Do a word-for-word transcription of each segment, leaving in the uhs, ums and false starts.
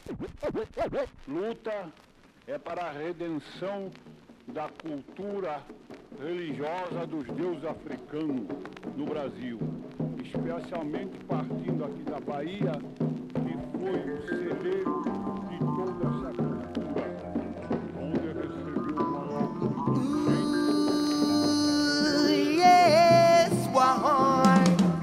Luta é para a redenção da cultura religiosa dos deuses africanos no Brasil, especialmente partindo aqui da Bahia, que foi o celeiro de toda essa cultura, onde recebeu o maior contingente. Yes, why?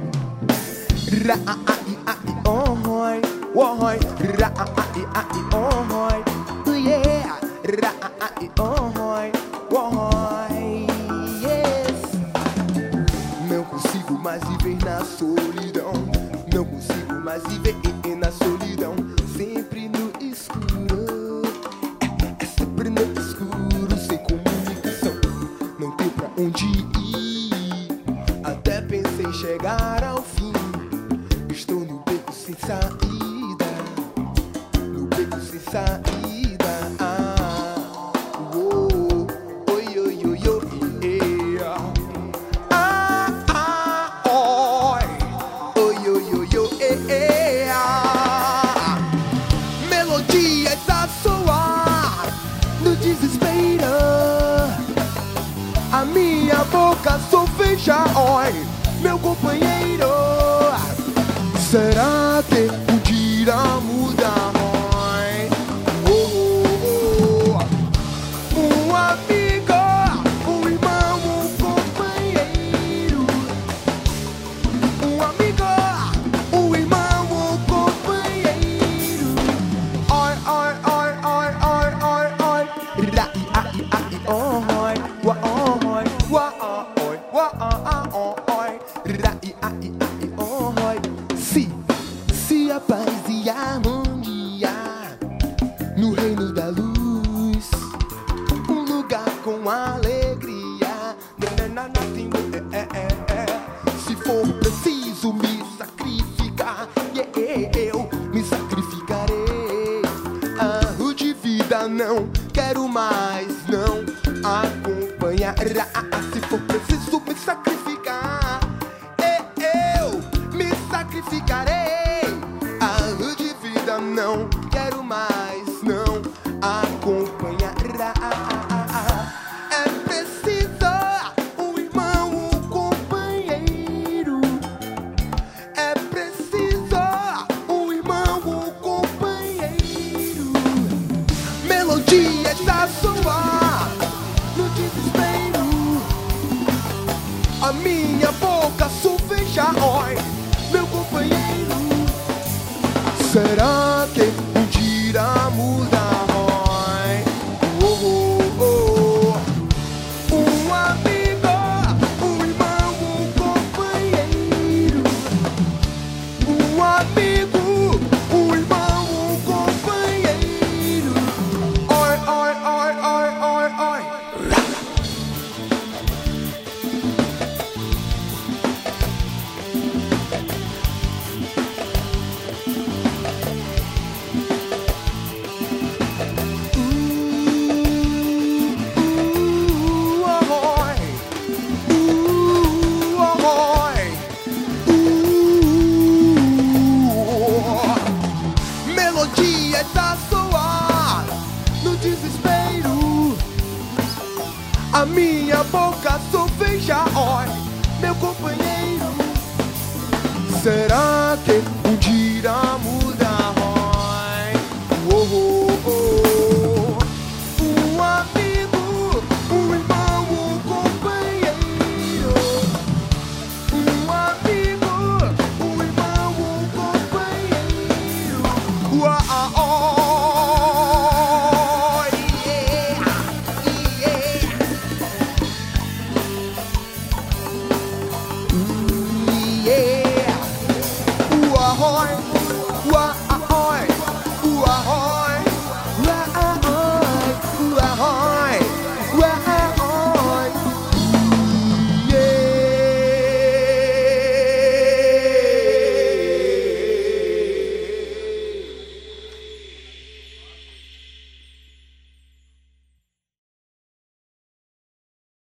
Ra-a-i-a-i, oh, hoy, why? Ra-a-i-a-i, oh, hoy, yeah, ra-a-i, oh, hoy, why? Yes. Não consigo mais viver na solidão. Não consigo mais viver na solidão. Sempre no escuro. É, é sempre no escuro, sem comunicação. Não tem pra onde ir. Até pensei em chegar ao fim. Estou no beco sem saída. No beco sem saída. Ah, uou, oi, oi, oi, oi, yeah. Ah, ah, oi, oi, oi, oi, oi, yeah. Melodias a soar no desespero. A minha boca só fecha, oi, meu companheiro. Será que um dia muda, oi? Oh, oh, oh. Um amigo, um irmão, um companheiro. Um amigo, um irmão, um companheiro. Oi, oi, oi, oi, oi, oi, oi. Ra, i, a, i, a, i, oh, oi. Wa, oh, oi. Wa, oh, oi. Wa, oh, oh, oi. Ra, i, a, i, a, i, oh, oi. Se, se a paz e a harmonia no reino da luz, um lugar com alegria. Na, na, na, sim, é, é, é, é. Se for preciso me sacrificar, yeah, eu me sacrificarei. Ah, de vida não quero mais, não acompanhar. Se for preciso me sacrificar, eu me sacrificarei. Ah, de vida não quero mais, não acompanhar. É preciso um irmão, um companheiro. É preciso um irmão, um companheiro. Melodias a soar no desespero. A minha boca só fecha, oi, meu companheiro. Será que um dia muda, oi? Oh, oh, oh. Um amigo, um irmão, um companheiro. Um amigo, um irmão, um companheiro. Oi, oi, oi, oi, oi, oi. Melodias a soar no desespero. A minha boca só fecha, oi, meu companheiro. Será que um dia